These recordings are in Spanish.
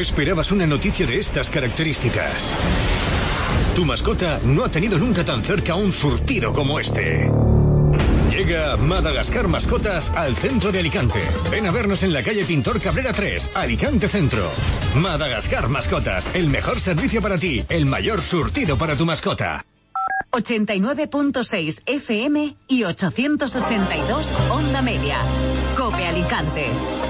esperabas una noticia de estas características. Tu mascota no ha tenido nunca tan cerca un surtido como este. Llega Madagascar Mascotas al centro de Alicante. Ven a vernos en la calle Pintor Cabrera 3, Alicante Centro. Madagascar Mascotas, el mejor servicio para ti, el mayor surtido para tu mascota. 89.6 FM y 882 Onda Media. COPE Alicante.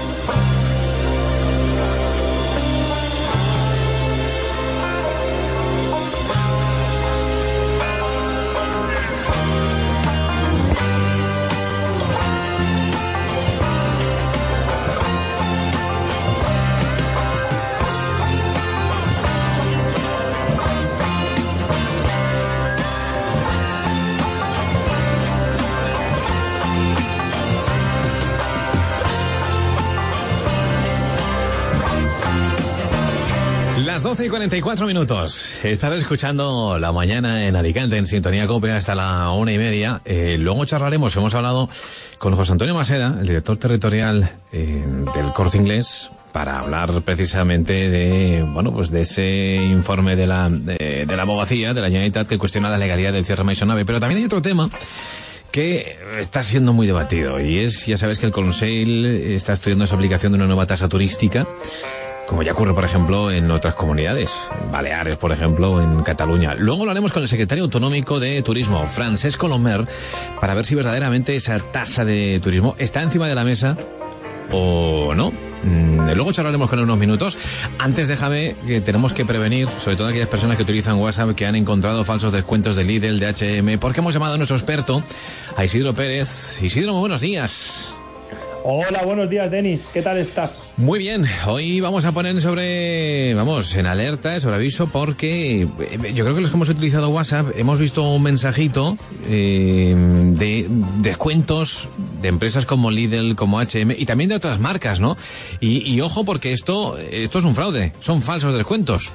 Las 12:44. Estás escuchando La Mañana en Alicante, en sintonía COPE hasta la 1:30. Luego charlaremos, hemos hablado con José Antonio Maseda, el director territorial del Corte Inglés, para hablar precisamente de ese informe de la abogacía de la Generalitat que cuestiona la legalidad del cierre Maisonave. Pero también hay otro tema que está siendo muy debatido, y es, ya sabes que el Consell está estudiando esa aplicación de una nueva tasa turística, como ya ocurre, por ejemplo, en otras comunidades, en Baleares, por ejemplo, en Cataluña. Luego lo haremos con el secretario autonómico de Turismo, Francesc Colomer, para ver si verdaderamente esa tasa de turismo está encima de la mesa o no. Luego charlaremos con él unos minutos. Antes déjame que tenemos que prevenir, sobre todo aquellas personas que utilizan WhatsApp, que han encontrado falsos descuentos de Lidl, de H&M, porque hemos llamado a nuestro experto, a Isidro Pérez. Isidro, muy buenos días. Hola, buenos días, Denis. ¿Qué tal estás? Muy bien. Hoy vamos a poner en alerta, sobre aviso, porque yo creo que los que hemos utilizado WhatsApp hemos visto un mensajito de descuentos de empresas como Lidl, como H&M y también de otras marcas, ¿no? Y ojo, porque esto es un fraude, son falsos descuentos.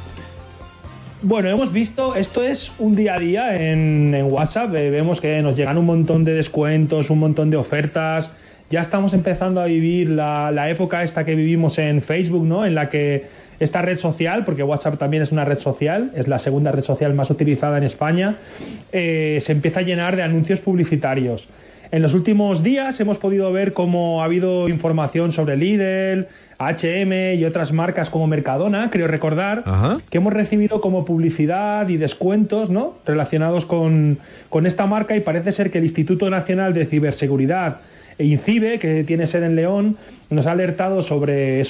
Bueno, hemos visto, esto es un día a día en WhatsApp. Vemos que nos llegan un montón de descuentos, un montón de ofertas. Ya estamos empezando a vivir la época esta que vivimos en Facebook, ¿no? En la que esta red social, porque WhatsApp también es una red social, es la segunda red social más utilizada en España, se empieza a llenar de anuncios publicitarios. En los últimos días hemos podido ver cómo ha habido información sobre Lidl, H&M y otras marcas como Mercadona, creo recordar, que hemos recibido como publicidad y descuentos, ¿no?, relacionados con esta marca, y parece ser que el Instituto Nacional de Ciberseguridad e INCIBE, que tiene sede en León, nos ha alertado sobre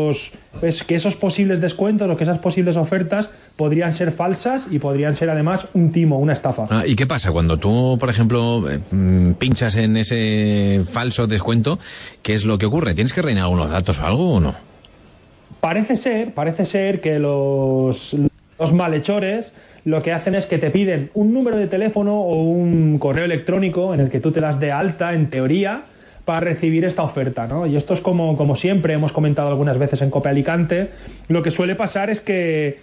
que esos posibles descuentos o que esas posibles ofertas podrían ser falsas y podrían ser además un timo, una estafa. ¿Y qué pasa cuando tú, por ejemplo, pinchas en ese falso descuento? ¿Qué es lo que ocurre? ¿Tienes que rellenar algunos datos o algo o no? Parece ser que los malhechores lo que hacen es que te piden un número de teléfono o un correo electrónico en el que tú te das de alta, en teoría, para recibir esta oferta, ¿no? Y esto es como siempre hemos comentado algunas veces en COPE Alicante. Lo que suele pasar es que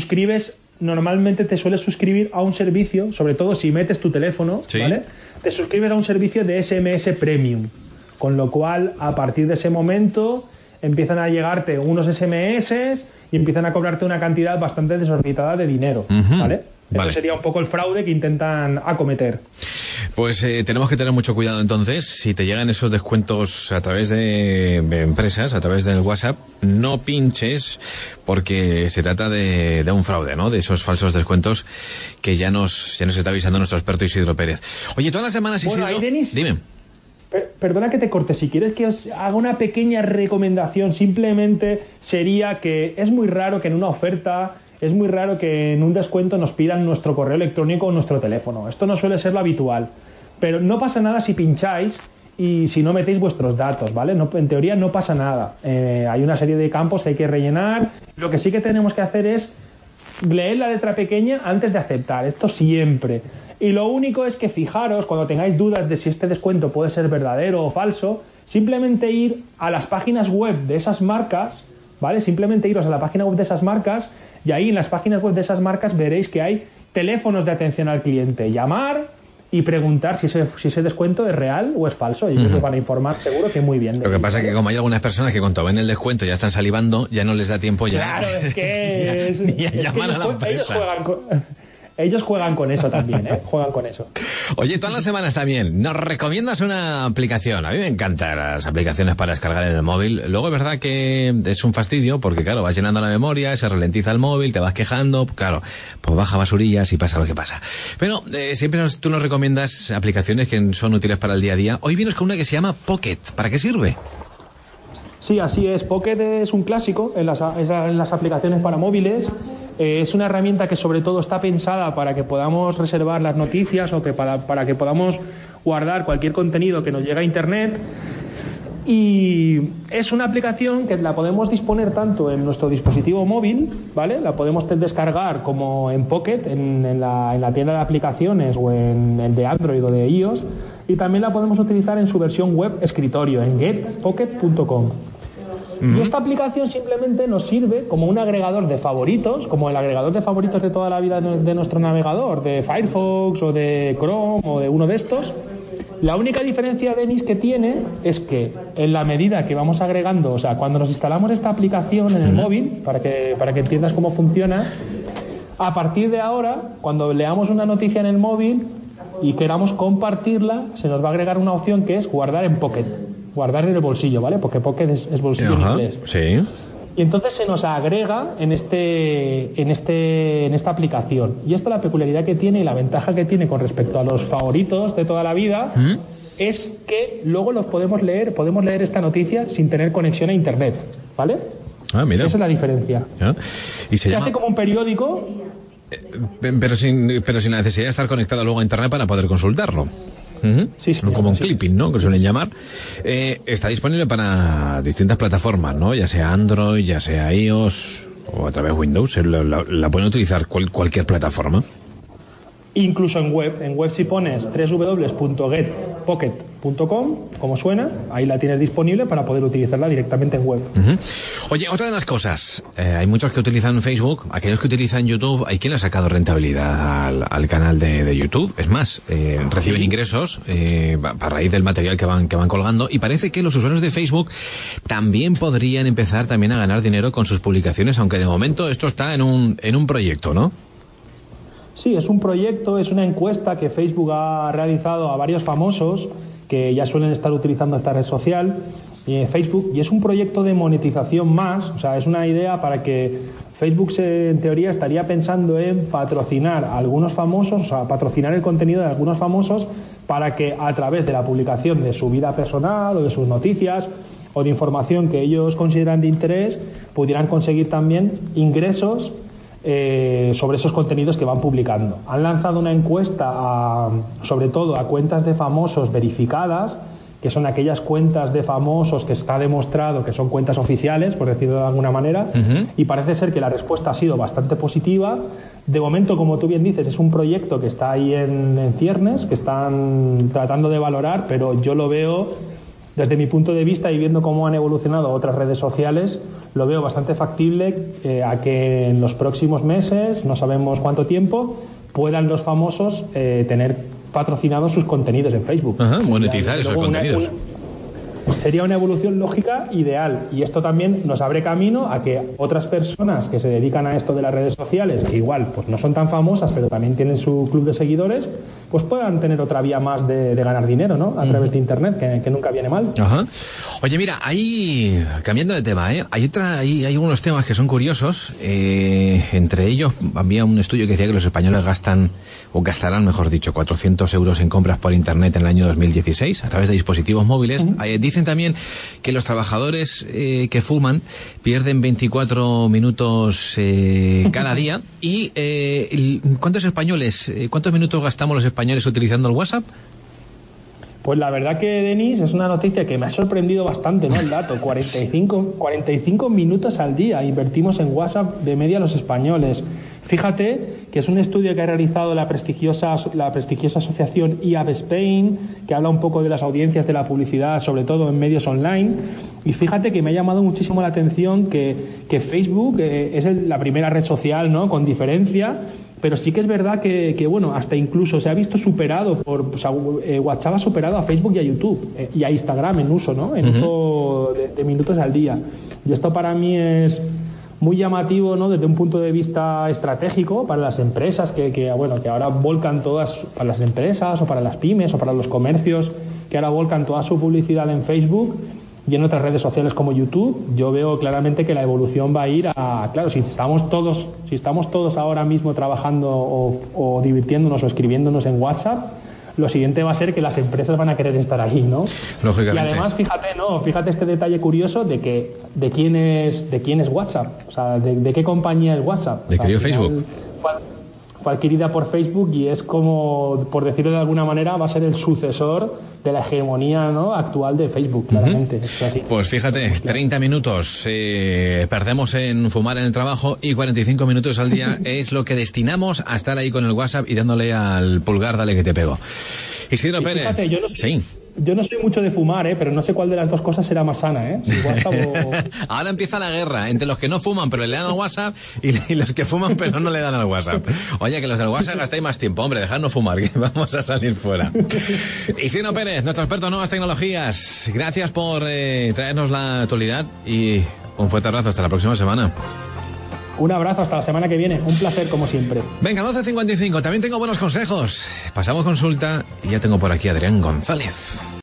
normalmente te sueles suscribir a un servicio, sobre todo si metes tu teléfono, ¿sí?, ¿vale? Te suscribes a un servicio de SMS Premium, con lo cual a partir de ese momento empiezan a llegarte unos SMS y empiezan a cobrarte una cantidad bastante desorbitada de dinero, ¿vale? Eso sería un poco el fraude que intentan acometer. Pues tenemos que tener mucho cuidado entonces. Si te llegan esos descuentos a través de empresas, a través del WhatsApp, no pinches, porque se trata de un fraude, ¿no? De esos falsos descuentos que ya nos está avisando nuestro experto Isidro Pérez. Oye, todas las semanas, Isidro... Bueno, Denis, dime. Perdona que te corte, si quieres que os haga una pequeña recomendación, simplemente sería que es muy raro que en una oferta... Es muy raro que en un descuento nos pidan nuestro correo electrónico o nuestro teléfono. Esto no suele ser lo habitual. Pero no pasa nada si pincháis y si no metéis vuestros datos, ¿vale? No, en teoría no pasa nada. Hay una serie de campos que hay que rellenar. Lo que sí que tenemos que hacer es leer la letra pequeña antes de aceptar. Esto siempre. Y lo único es que fijaros, cuando tengáis dudas de si este descuento puede ser verdadero o falso, simplemente ir a las páginas web de esas marcas, ¿vale? Simplemente iros a la página web de esas marcas. Y ahí en las páginas web de esas marcas veréis que hay teléfonos de atención al cliente. Llamar y preguntar si ese descuento es real o es falso. Y ellos nos van a informar seguro que muy bien. Lo que pasa es que como hay algunas personas que cuando ven el descuento ya están salivando, ya no les da tiempo ya. Claro, es que ni a llamar a la empresa. Ellos juegan con eso también, juegan con eso. Oye, todas las semanas también, ¿nos recomiendas una aplicación? A mí me encantan las aplicaciones para descargar en el móvil. Luego es verdad que es un fastidio porque, claro, vas llenando la memoria, se ralentiza el móvil, te vas quejando, claro, pues baja basurillas y pasa lo que pasa. Pero siempre tú nos recomiendas aplicaciones que son útiles para el día a día. Hoy vienes con una que se llama Pocket. ¿Para qué sirve? Sí, así es. Pocket es un clásico en las aplicaciones para móviles. Es una herramienta que sobre todo está pensada para que podamos reservar las noticias o que para que podamos guardar cualquier contenido que nos llegue a Internet. Y es una aplicación que la podemos disponer tanto en nuestro dispositivo móvil, ¿vale? La podemos descargar como en Pocket, en la tienda de aplicaciones o en el de Android o de iOS. Y también la podemos utilizar en su versión web escritorio, en getpocket.com. Y esta aplicación simplemente nos sirve como un agregador de favoritos, como el agregador de favoritos de toda la vida de nuestro navegador, de Firefox o de Chrome o de uno de estos. La única diferencia, Denis, que tiene es que en la medida que vamos agregando, o sea, cuando nos instalamos esta aplicación en el móvil, para que entiendas cómo funciona, a partir de ahora, cuando leamos una noticia en el móvil y queramos compartirla, se nos va a agregar una opción que es guardar en Pocket. Guardar en el bolsillo, ¿vale? Porque Pocket es bolsillo en inglés. Sí. Y entonces se nos agrega en esta aplicación. Y esta la peculiaridad que tiene y la ventaja que tiene con respecto a los favoritos de toda la vida es que luego podemos leer esta noticia sin tener conexión a Internet, ¿vale? Ah, mira. Esa es la diferencia. Y se llama... hace como un periódico. Pero sin la necesidad de estar conectado luego a Internet para poder consultarlo. Sí, como un clipping, ¿no? Que suelen llamar. Está disponible para distintas plataformas, ¿no? Ya sea Android, ya sea iOS o a través de Windows. La pueden utilizar cualquier plataforma. Incluso en web. En web si pones www.getpocket.com, como suena, ahí la tienes disponible para poder utilizarla directamente en web. Oye, otra de las cosas, hay muchos que utilizan Facebook, aquellos que utilizan YouTube, hay quien le ha sacado rentabilidad al canal de YouTube. Es más, reciben ingresos a raíz del material que van colgando, y parece que los usuarios de Facebook también podrían empezar también a ganar dinero con sus publicaciones, aunque de momento esto está en un proyecto, ¿no? Sí, es un proyecto, es una encuesta que Facebook ha realizado a varios famosos que ya suelen estar utilizando esta red social, Facebook, y es un proyecto de monetización más, o sea, es una idea para que Facebook en teoría estaría pensando en patrocinar a algunos famosos, o sea, patrocinar el contenido de algunos famosos para que a través de la publicación de su vida personal o de sus noticias o de información que ellos consideran de interés pudieran conseguir también ingresos sobre esos contenidos que van publicando. Han lanzado una encuesta sobre todo a cuentas de famosos verificadas, que son aquellas cuentas de famosos que está demostrado que son cuentas oficiales, por decirlo de alguna manera, y parece ser que la respuesta ha sido bastante positiva. De momento, como tú bien dices, es un proyecto que está ahí en ciernes, que están tratando de valorar, pero yo lo veo desde mi punto de vista y viendo cómo han evolucionado otras redes sociales, lo veo bastante factible a que en los próximos meses, no sabemos cuánto tiempo, puedan los famosos tener patrocinados sus contenidos en Facebook. Monetizar esos contenidos. Sería una evolución lógica ideal, y esto también nos abre camino a que otras personas que se dedican a esto de las redes sociales, que igual pues no son tan famosas pero también tienen su club de seguidores, pues puedan tener otra vía más de ganar dinero, ¿no? A través de Internet, que nunca viene mal. Oye, mira, cambiando de tema, hay algunos temas que son curiosos. Entre ellos había un estudio que decía que los españoles gastarán, mejor dicho, 400 euros en compras por Internet en el año 2016 a través de dispositivos móviles. Dicen también que los trabajadores que fuman pierden 24 minutos cada día. ¿Y cuántos minutos gastamos los españoles utilizando el WhatsApp? Pues la verdad que, Denis, es una noticia que me ha sorprendido bastante, ¿no? El dato, 45 minutos al día invertimos en WhatsApp de media los españoles. Fíjate que es un estudio que ha realizado la prestigiosa asociación IAB Spain, que habla un poco de las audiencias de la publicidad, sobre todo en medios online. Y fíjate que me ha llamado muchísimo la atención que Facebook es la primera red social, ¿no?, con diferencia, Pero sí que es verdad que bueno, hasta incluso se ha visto superado WhatsApp ha superado a Facebook y a YouTube y a Instagram en uso, ¿no? En uso de minutos al día. Y esto para mí es muy llamativo, ¿no? Desde un punto de vista estratégico para las empresas que ahora volcan todas, para las empresas o para las pymes o para los comercios, que ahora volcan toda su publicidad en Facebook y en otras redes sociales como YouTube. Yo veo claramente que la evolución va a ir a, claro, si estamos todos ahora mismo trabajando o divirtiéndonos o escribiéndonos en WhatsApp, lo siguiente va a ser que las empresas van a querer estar ahí, ¿no? Lógicamente. Y además, fíjate este detalle curioso de quién es WhatsApp, o sea, de qué compañía es WhatsApp. De querido Facebook. Fue adquirida por Facebook y es como, por decirlo de alguna manera, va a ser el sucesor de la hegemonía, ¿no?, actual de Facebook, claramente. Es así. Pues fíjate, 30 minutos perdemos en fumar en el trabajo y 45 minutos al día es lo que destinamos a estar ahí con el WhatsApp y dándole al pulgar, dale que te pego. Isidro Pérez. Fíjate, yo no soy mucho de fumar, pero no sé cuál de las dos cosas será más sana, Si WhatsApp Ahora empieza la guerra entre los que no fuman pero le dan al WhatsApp y los que fuman pero no le dan al WhatsApp. Oye, que los del WhatsApp gastáis más tiempo, hombre, dejadnos fumar, que vamos a salir fuera. Isidro Pérez, nuestro experto en nuevas tecnologías, gracias por traernos la actualidad y un fuerte abrazo, hasta la próxima semana. Un abrazo, hasta la semana que viene. Un placer, como siempre. Venga, 12:55. También tengo buenos consejos. Pasamos consulta y ya tengo por aquí a Adrián González.